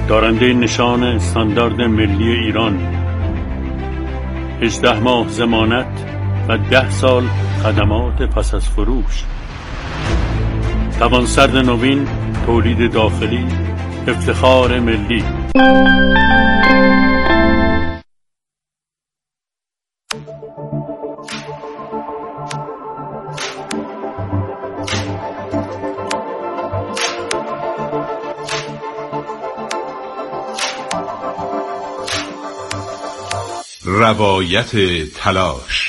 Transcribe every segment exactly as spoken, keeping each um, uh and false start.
دارنده نشان استاندارد ملی ایران، هجده ماه ضمانت و ده سال خدمات پس از فروش. توانسرد نوین، تولید داخلی، افتخار ملی. روایت تلاش.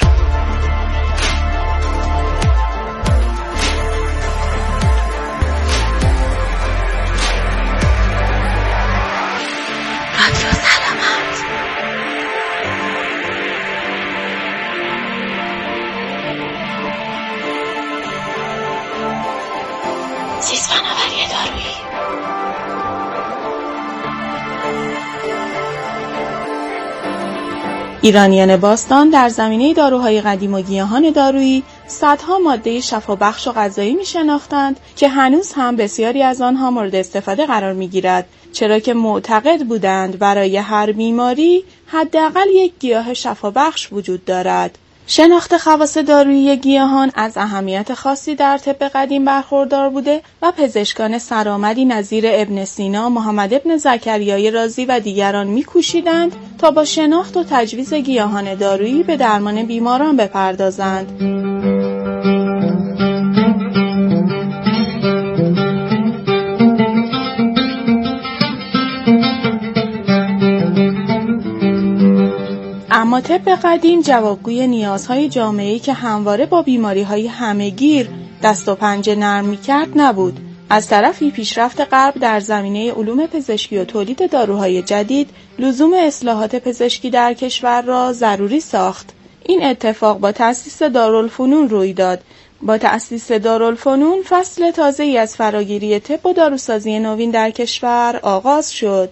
ایرانیان باستان در زمینه داروهای قدیم و گیاهان دارویی صدها ماده شفابخش و غذایی می شناختند که هنوز هم بسیاری از آنها مورد استفاده قرار می گیرد، چرا که معتقد بودند برای هر بیماری حداقل یک گیاه شفابخش وجود دارد. شناخت خواص دارویی گیاهان از اهمیت خاصی در طب قدیم برخوردار بوده و پزشکان سرآمدی نظیر ابن سینا، محمد ابن زکریای رازی و دیگران می‌کوشیدند تا با شناخت و تجویز گیاهان دارویی به درمان بیماران بپردازند. اما طب قدیم جوابگوی نیازهای جامعه‌ای که همواره با بیماری‌های همه‌گیر دست و پنجه نرم می‌کرد نبود. از طرفی پیشرفت غرب در زمینه علوم پزشکی و تولید داروهای جدید لزوم اصلاحات پزشکی در کشور را ضروری ساخت. این اتفاق با تأسیس دارالفنون روی داد. با تأسیس دارالفنون فصل تازه‌ای از فراگیری طب و داروسازی نوین در کشور آغاز شد.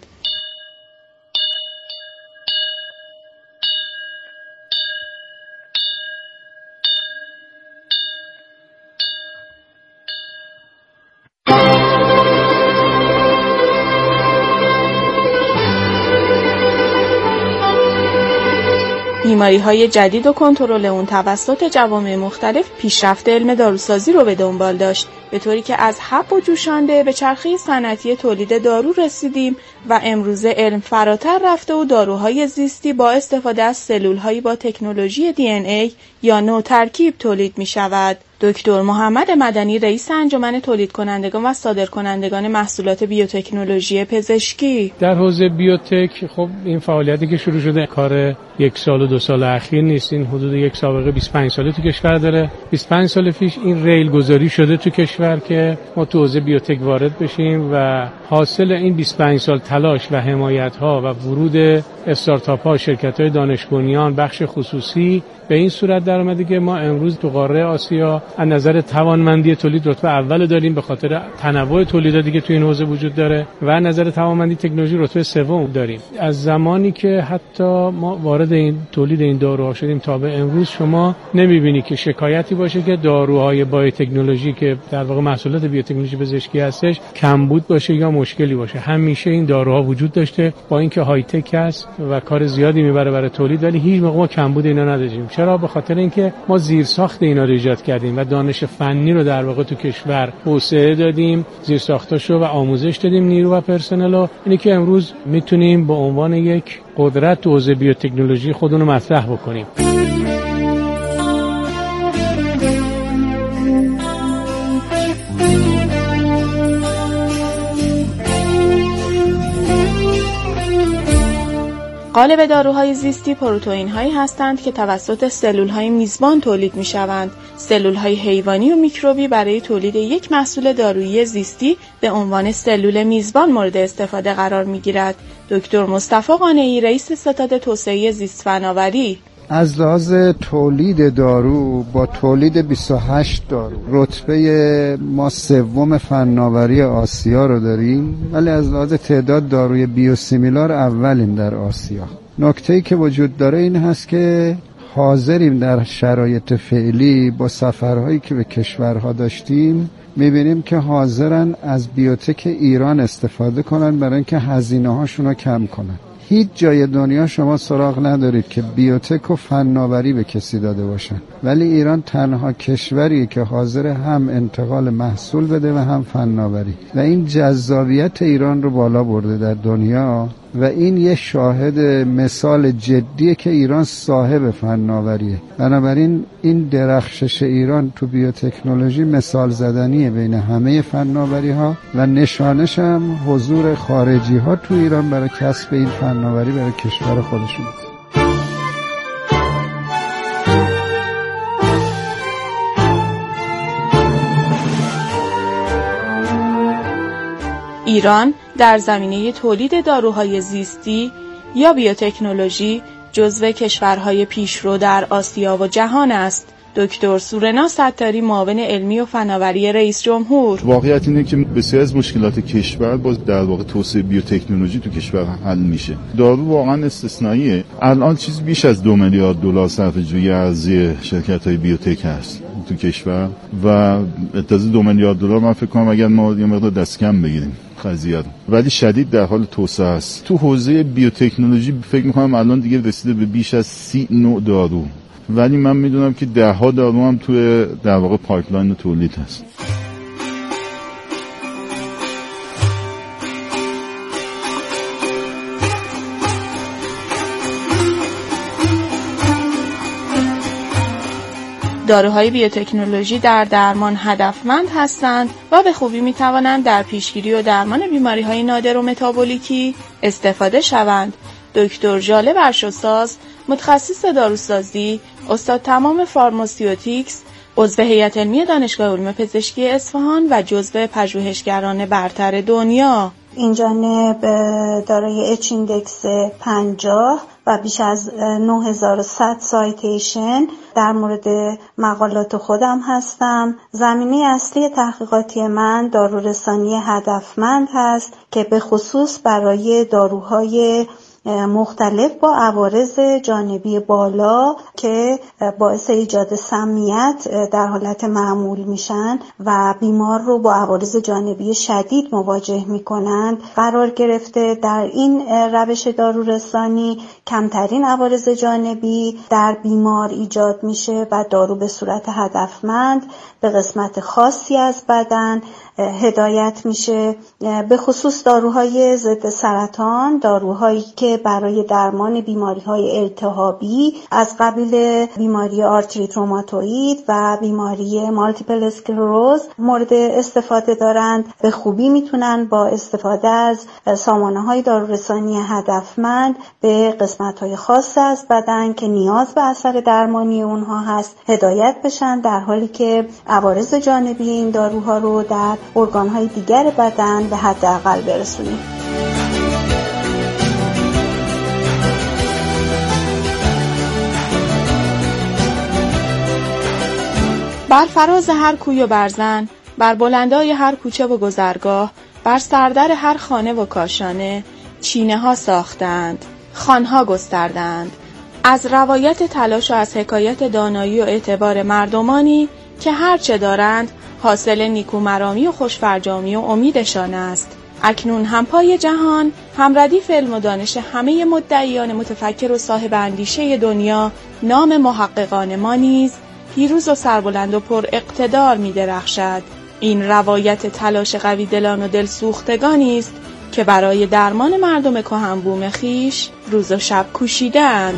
بیماری‌های جدید و کنترل اون توسط جوامع مختلف پیشرفت علم داروسازی رو به دنبال داشت، به طوری که از حب و جوشانده به چرخه صنعتی تولید دارو رسیدیم و امروزه علم فراتر رفته و داروهای زیستی با استفاده از سلول‌هایی با تکنولوژی دی ان ای یا نوترکیب تولید می‌شود. دکتر محمد مدنی، رئیس انجمن تولید کنندگان و صادرکنندگان محصولات بیوتکنولوژی پزشکی: در حوزه بیوتک خب این فعالیتی که شروع شده کار یک سال و دو سال اخیر نیست، این حدود یک سابقه بیست و پنج ساله تو کشور داره. بیست و پنج سال پیش این ریل گذاری شده تو کشور که ما تو حوزه بیوتک وارد بشیم و حاصل این بیست و پنج سال تلاش و حمایت ها و ورود استارتاپ ها، شرکت های دانش بنیان، بخش خصوصی به این صورت در اومده که ما امروز تو قاره آسیا از نظر توانمندی تولید رتبه اول داریم، به خاطر تنوع تولیداتی که تو این حوزه وجود داره، و از نظر توانمندی تکنولوژی رتبه سوم داریم. از زمانی که حتی ما وارد این تولید این داروها شدیم تا به امروز شما نمیبینی که شکایتی باشه که داروهای بایوتکنولوژی که در واقع محصولات بیوتکنولوژی پزشکی هستش کمبود باشه یا مشکلی باشه. همیشه این داروها وجود داشته، با اینکه های تک است و کار زیادی میبره برای تولید، ولی هیچ موقع ما کمبود اینا نداشتیم. چرا؟ به خاطر اینکه ما زیرساخت اینا رو ایجاد کردیم و دانش فنی رو در واقع تو کشور توسعه دادیم، زیرساختاشو و آموزش دادیم نیرو و پرسنل. اینی که امروز میتونیم به عنوان یک قدرت تو حوزه بیوتکنولوژی خودمون رو مطرح بکنیم. قالب داروهای زیستی پروتئین هایی هستند که توسط سلول های میزبان تولید می شوند. سلول های حیوانی و میکروبی برای تولید یک محصول دارویی زیستی به عنوان سلول میزبان مورد استفاده قرار می گیرد. دکتر مصطفی قانعی، رئیس ستاد توسعه زیست فناوری: از لحاظ تولید دارو با تولید بیست و هشت دارو رتبه ما سوم فناوری آسیا رو داریم، ولی از لحاظ تعداد داروی بیوسیمیلار اولیم در آسیا. نکته‌ای که وجود داره این هست که حاضریم در شرایط فعلی با سفرهایی که به کشورها داشتیم میبینیم که حاضرن از بیوتک ایران استفاده کنن برای اینکه هزینه هاشون رو کم کنن. هیچ جای دنیا شما سراغ ندارید که بیوتک و فناوری به کسی داده باشن، ولی ایران تنها کشوریه که حاضر هم انتقال محصول بده و هم فناوری و این جذابیت ایران رو بالا برده در دنیا و این یه شاهد مثال جدیه که ایران صاحب فناوریه. بنابراین این درخشش ایران تو بیوتکنولوژی مثال زدنیه بین همه فناوری ها و نشانش هم حضور خارجی ها تو ایران برای کسب این فناوری برای کشور خودشون. ایران در زمینه تولید داروهای زیستی یا بیوتکنولوژی جزو کشورهای پیشرو در آسیا و جهان است. دکتر سورنا ستاری، معاون علمی و فناوری رئیس جمهور: واقعیت اینه که بسیاری از مشکلات کشور با در واقع توسعه بیوتکنولوژی تو کشور حل میشه. دارو واقعا استثنائیه. الان چیز بیش از دو میلیارد دلار صرفه‌جویی ارزی شرکت‌های بیوتک هست تو کشور و تازه دو میلیارد دلار من فکر کنم اگر ما یه مقدار دست کم بگیریم قضیه رو، ولی شدید در حال توسعه است. تو حوزه بیوتکنولوژی فکر می‌کنم الان دیگه رسیده به بیش از سی نوع دارو، ولی من میدونم که ده ها دارو هم توی در واقع پایپلاین تولید هست. داروهای بیوتکنولوژی در درمان هدفمند هستند و به خوبی می توانند در پیشگیری و درمان بیماری‌های نادر و متابولیکی استفاده شوند. دکتر ژاله برشاساز، متخصص داروسازی، استاد تمام فارماسیوتیکس، عضو هیئت علمی دانشگاه علوم پزشکی اصفهان و جزو پژوهشگران برتر دنیا. این جانب دارای اچ ایندکس پنجاه و بیش از نه هزار و صد سایتیشن در مورد مقالات خودم هستم. زمینه اصلی تحقیقاتی من دارورسانی هدفمند هست که به خصوص برای داروهای مختلف با عوارض جانبی بالا که باعث ایجاد سمیت در حالت معمول میشن و بیمار رو با عوارض جانبی شدید مواجه میکنند قرار گرفته. در این روش دارورسانی کمترین عوارض جانبی در بیمار ایجاد میشه و دارو به صورت هدفمند به قسمت خاصی از بدن هدایت میشه، به خصوص داروهای ضد سرطان، داروهایی که برای درمان بیماری‌های التهابی از قبیل بیماری آرتریت روماتوئید و بیماری مالتیپل اسکلروز مورد استفاده دارند. به خوبی میتونن با استفاده از سامانه‌های دارورسانی هدفمند به قسمت‌های خاص از بدن که نیاز به اثر درمانی اونها هست هدایت بشن، در حالی که عوارض جانبی این داروها رو در ارگان‌های دیگر بدن به حداقل برسونیم. بر فراز هر کوی و برزن، بر بلندای هر کوچه و گذرگاه، بر سردر هر خانه و کاشانه، چینه ها ساختند، خانها گستردند، از روایت تلاش و از حکایت دانایی و اعتبار مردمانی که هر چه دارند حاصل نیکومرامی و خوشفرجامی و امیدشان است. اکنون هم پای جهان، هم ردیف علم و دانش همه مدعیان متفکر و صاحب اندیشه دنیا، نام محققان ما نیز پیروز و سربلند و پر اقتدار می درخشد. این روایت تلاش قوی دلان و دلسوختگانی است که برای درمان مردم کهن بوم خیش روز و شب کوشیدند.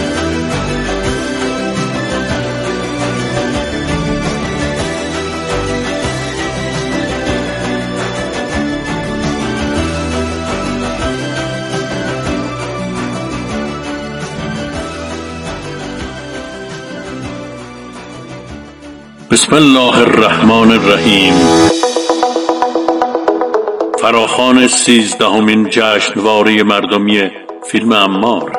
بسم الله الرحمن الرحیم. فراخوان سیزدهمین جشنواره مردمی فیلم عمار.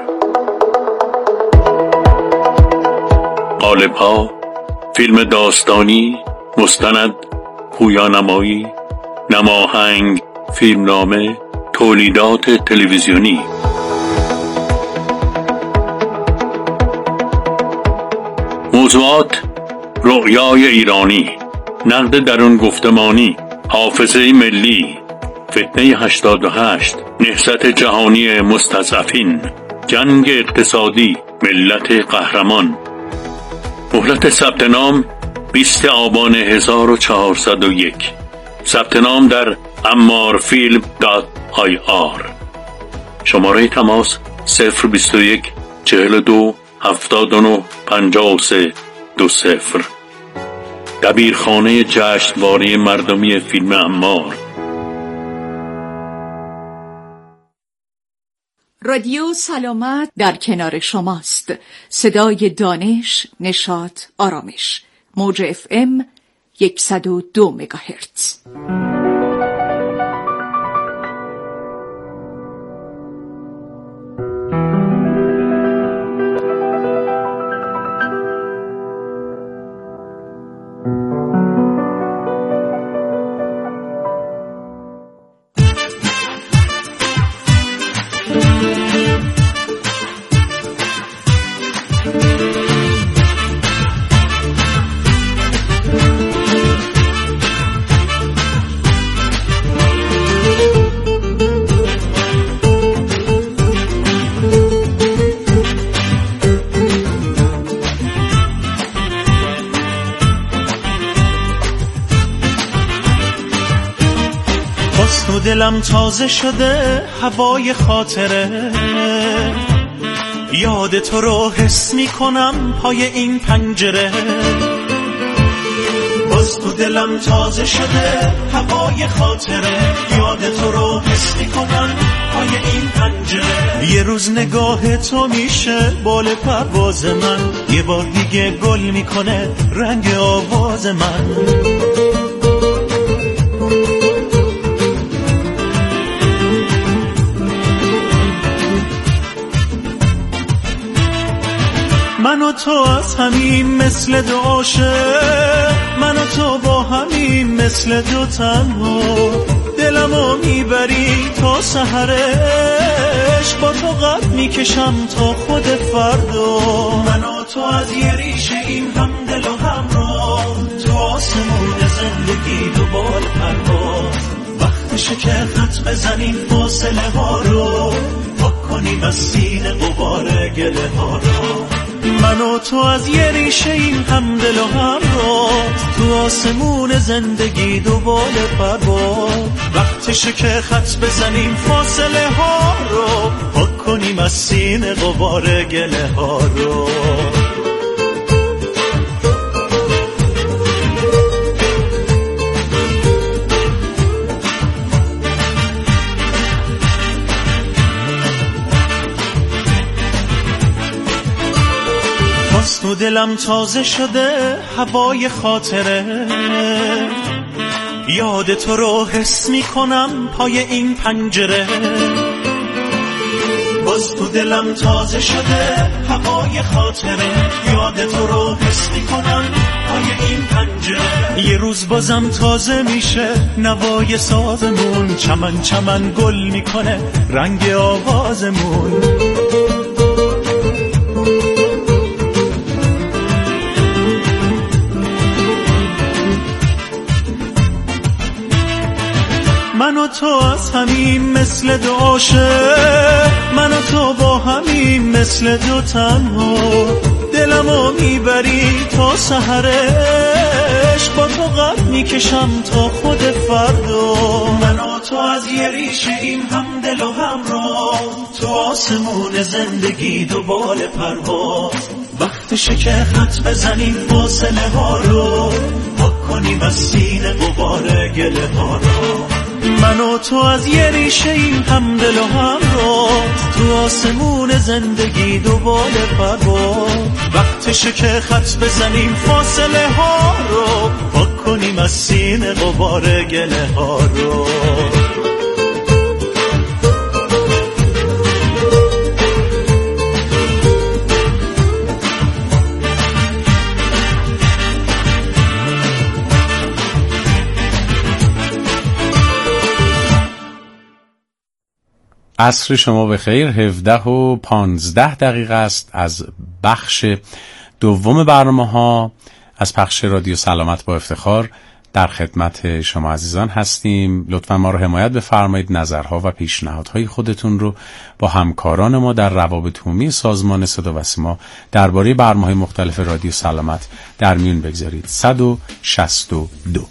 قالب‌ها: فیلم داستانی، مستند، پویانمایی، نماهنگ، فیلمنامه، تولیدات تلویزیونی. موضوعات: رؤیای ایرانی، نقد درون گفتمانی، حافظه ملی، فتنه هشتاد و هشت، نهضت جهانی مستضعفین، جنگ اقتصادی، ملت قهرمان. مهلت ثبت نام بیست آبان هزار و چهارصد و یک. ثبت نام در امارفیلم دات آی آر. شماره تماس صفر بیست و یک چهل و دو هفتاد و نه پنجاه و سه دو صفر. دبیرخانه جشنواره مردمی فیلم امار. رادیو سلامت در کنار شماست. صدای دانش، نشاط، آرامش. موج اف ام صد و دو مگاهرتز. دلم تازه شده هوای خاطره، یاد تو رو حس می کنم پای این پنجره. باز تو دلم تازه شده هوای خاطره، یاد تو رو حس می کنم پای این پنجره. یه روز نگاه تو میشه بال پرواز من، یه بار دیگه گل میکنه رنگ آواز من. من و تو از همین مثل دو عاشق، من و تو با همین مثل دو تنها، دلمو میبری تا سحرش، با تو قد میکشم تا خود فردا. من و تو از یه ریشه این هم دل و همراه، تو آسمون زندگی دو بال پرواز. وقتشه که خط بزنیم فاصله ها رو، پاک کنیم از سینه غبار گله ها رو. من و تو از یه ریشه این هم دل و همراه، تو آسمون زندگی دو بال پرواز. وقتشه که خط بزنیم فاصله ها رو، پاک کنیم از سینه غبار گله ها رو. تو دلم تازه شده هوای خاطره، یاد تو رو حس می کنم پای این پنجره. باز تو دلم تازه شده هوای خاطره، یاد تو رو حس می کنم پای این پنجره. یه روز بازم تازه میشه نوای سازمون، چمن چمن گل میکنه رنگ آوازمون. من و تو از همین مثل دو عاشق، من و تو با همین مثل دو تنها، دلمو میبری تا سحرش، با تو قد میکشم تا خود فردا. من و تو از یه ریشه این هم دل و همراه، تو آسمون زندگی دو بال پرواز. وقتشه که خط بزنیم فاصله ها رو، پاک کنیم از سینه غبار گله ها رو. من و تو از یه ریشه این هم دل و همراه، تو آسمون زندگی دو بال پرواز. وقتشه که خط بزنیم فاصله ها رو، پاک کنیم از سینه غبار گله ها رو. عصر شما بخیر. هفده و پانزده دقیقه است از بخش دوم برنامه ها از پخش رادیو سلامت با افتخار در خدمت شما عزیزان هستیم. لطفا ما رو حمایت بفرمایید. نظرها و پیشنهادهای خودتون رو با همکاران ما در روابط عمومی سازمان صدا و سیما درباره برنامه‌های مختلف رادیو سلامت در میون بگذارید. صد و شصت و دو.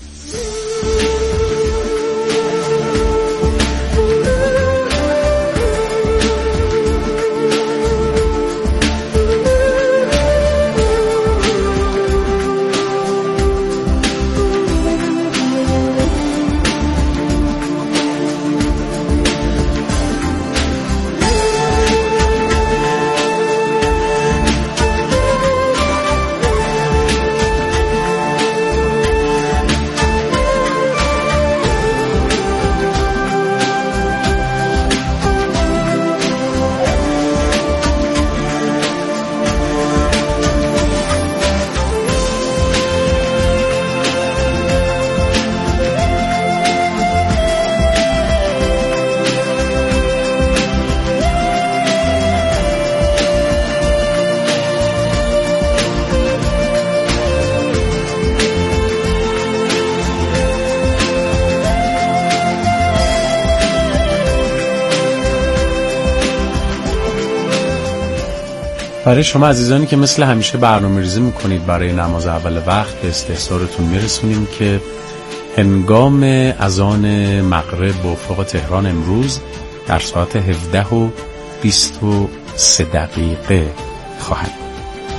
برای شما عزیزانی که مثل همیشه برنامه ریزی میکنید برای نماز اول وقت به استحضارتون میرسونیم که هنگام اذان مغرب به افق تهران امروز در ساعت هفده و بیست و سه دقیقه خواهد بود.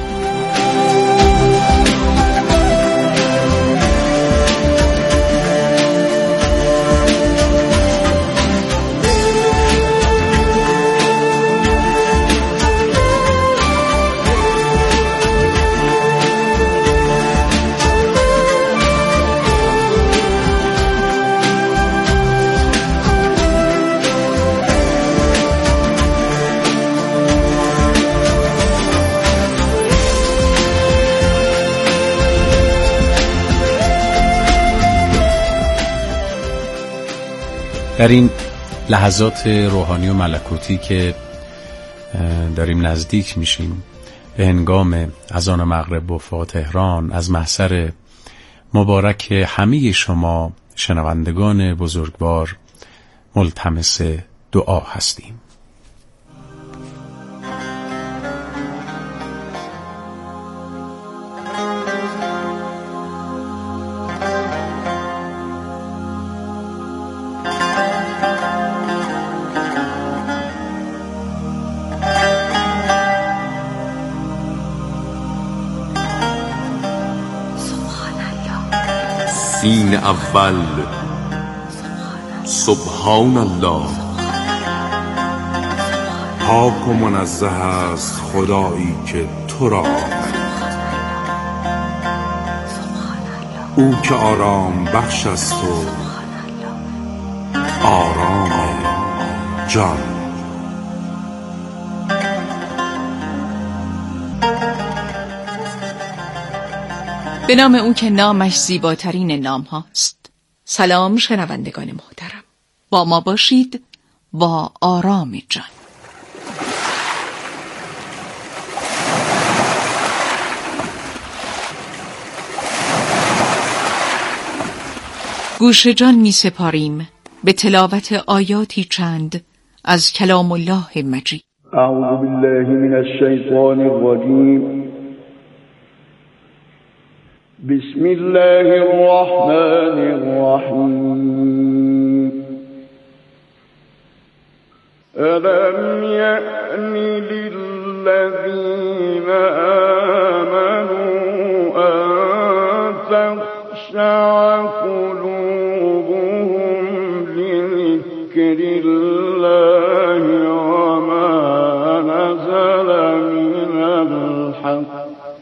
در این لحظات روحانی و ملکوتی که داریم نزدیک میشیم به هنگام اذان مغرب به افق تهران، از محضر مبارک همه شما شنوندگان بزرگوار ملتمس دعا هستیم. سین اول سبحان الله. پاک و منزه است خدایی که تو را آفرید، او که آرام بخش است و آرام جان. به نام او که نامش زیباترین نام هاست. سلام شنوندگان محترم، با ما باشید با آرام جان. گوش جان می سپاریم به تلاوت آیاتی چند از کلام الله مجید. اعوذ بالله من الشیطان الرجیم. بسم الله الرحمن الرحیم. ألم يأن للذین آمنوا أن تخشع قلوبهم لذكر الله وما نزل من الحق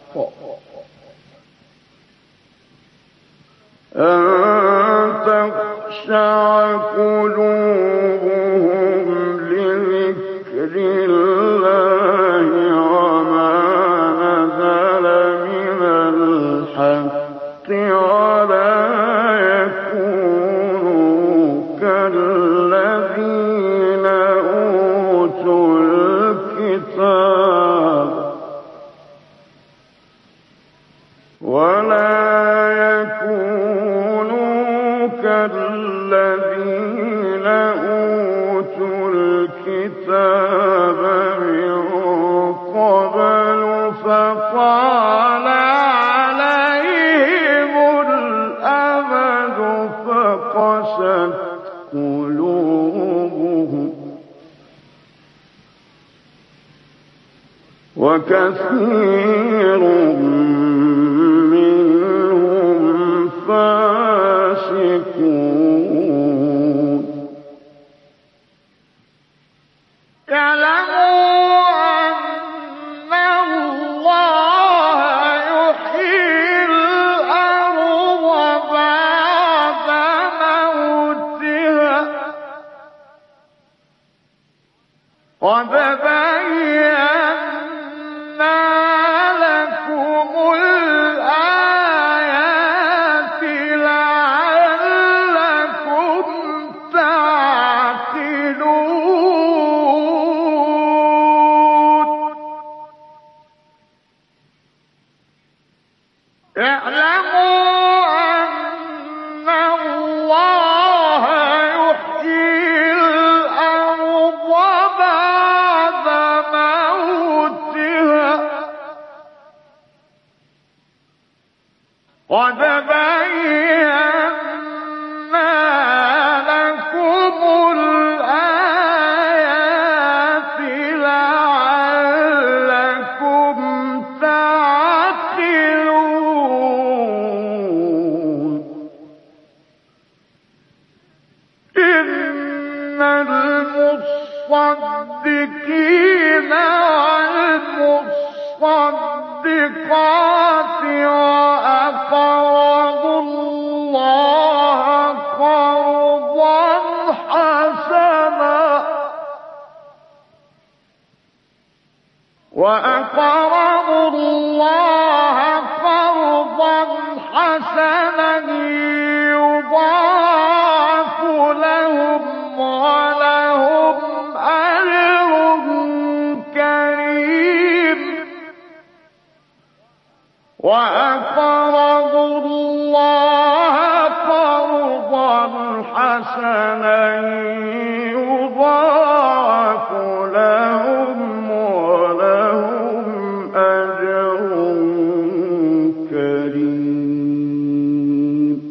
أن تخشع قلوبهم لذكر الله وما نزل من الحق ولا يكونوا كالذين الكتاب من قبل فطال عليهم الأمد فقست قلوبهم وكثير منهم فاسقون اعلموا أن الله يحيي الأرض بعد موتها قد بينا لكم الآيات لعلكم تعقلون اعلموا أن الله يحيي الأرض بعد موتها قد بينا لكم الآيات لعلكم تعقلون إن المصدقين والمصدقات وأقرضوا الله قرضا حسنا وأقرضوا الله قرضا حسنا يضاعف لهم ولهم أجر كريم وأقرضوا الله قرضا حسنا يضاعف لهم ولهم أجر كريم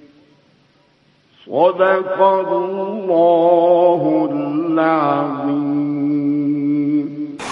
صدق الله العظيم.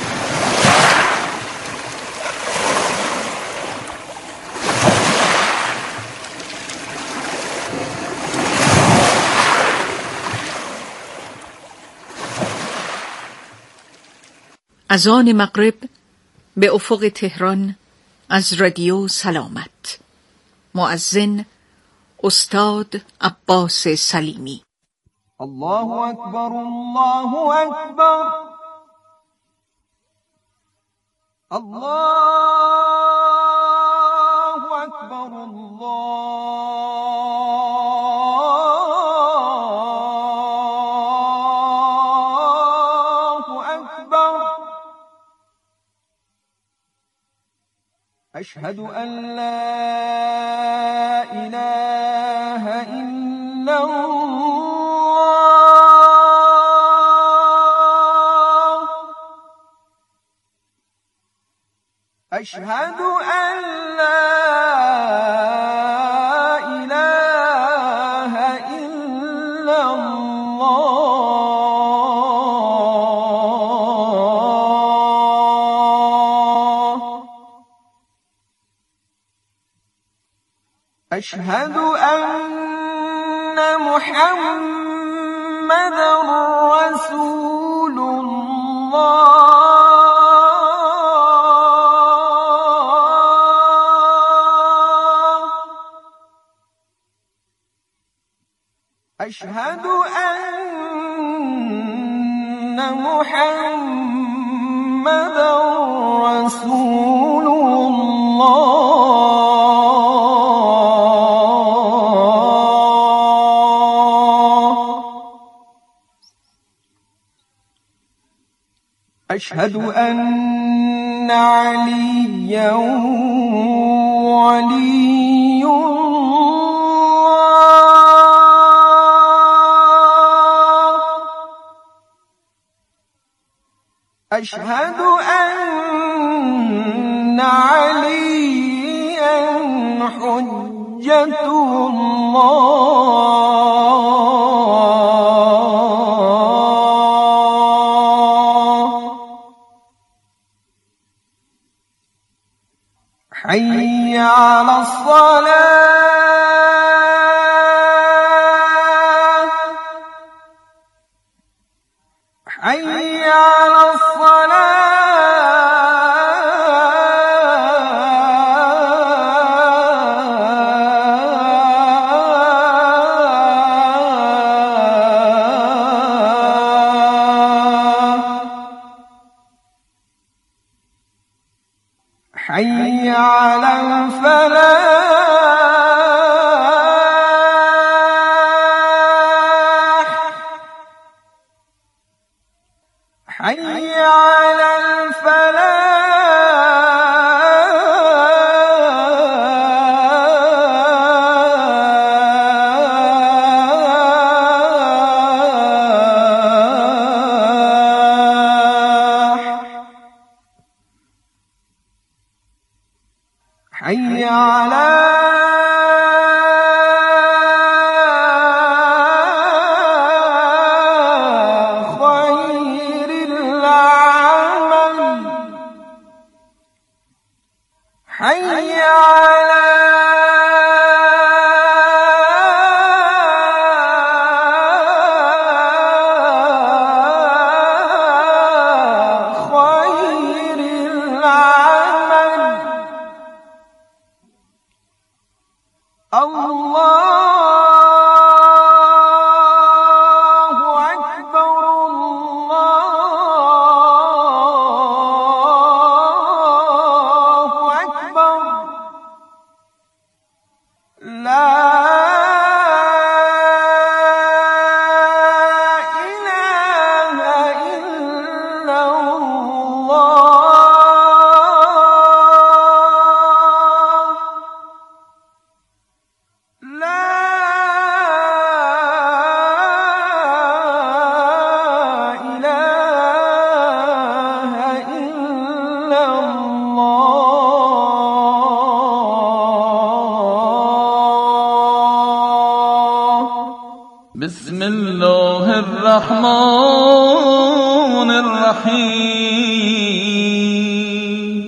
از آن مغرب به افق تهران از رادیو سلامت. مؤذن استاد عباس سلیمی. الله اکبر الله اکبر الله اکبر الله اکبر اشهد ان لا اله الا الله اشهد ان لا اله الا الله اشهد ان محمدا رسول الله أشهد أن محمدا رسول الله أشهد أن عليا ولي اشهد ان علیا حجت الله حي على الصلاة حي على حي على الفلاح حي على حي على خير العمل حي على خير العمل الله أكبر الله أكبر لا إله إلا الله لا إله إلا الله بسم الله الرحمن الرحيم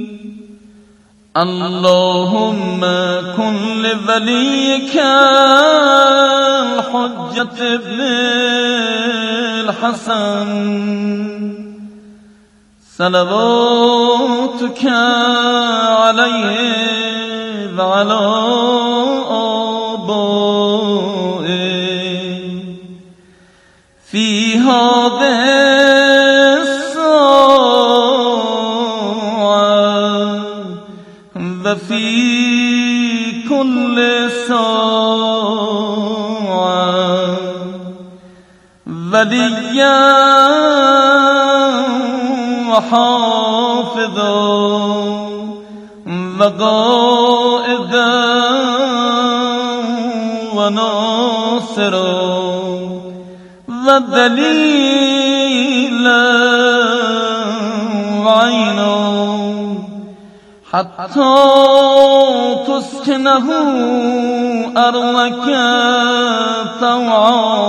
اللهم كن لوليك الحجة ابن الحسن صلواتك عليه وعلى آبائه في هذه الساعة وفي كل ساعة وليا وحافظا وقائدا وناصرا ودليلا وعينا حتى تسكنه أرضك طوعا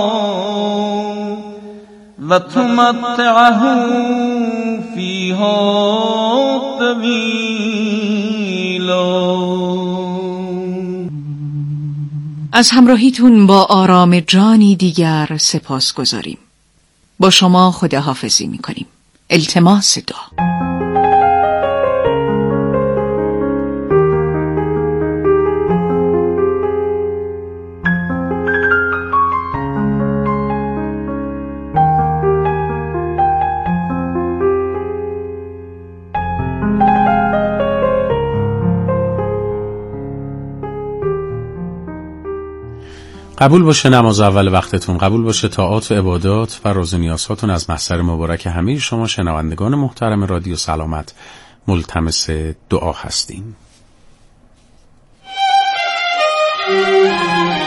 وتمتعه فيها طويلا. از همراهیتون با آرام جانی دیگر سپاس گذاریم. با شما خداحافظی میکنیم. التماس دعا. قبول باشه نماز اول وقتتون، قبول باشه طاعات و عبادات و راز و نیازهاتون از محضر مبارک همه شما شنوندگان محترم رادیو سلامت ملتمس دعا هستیم.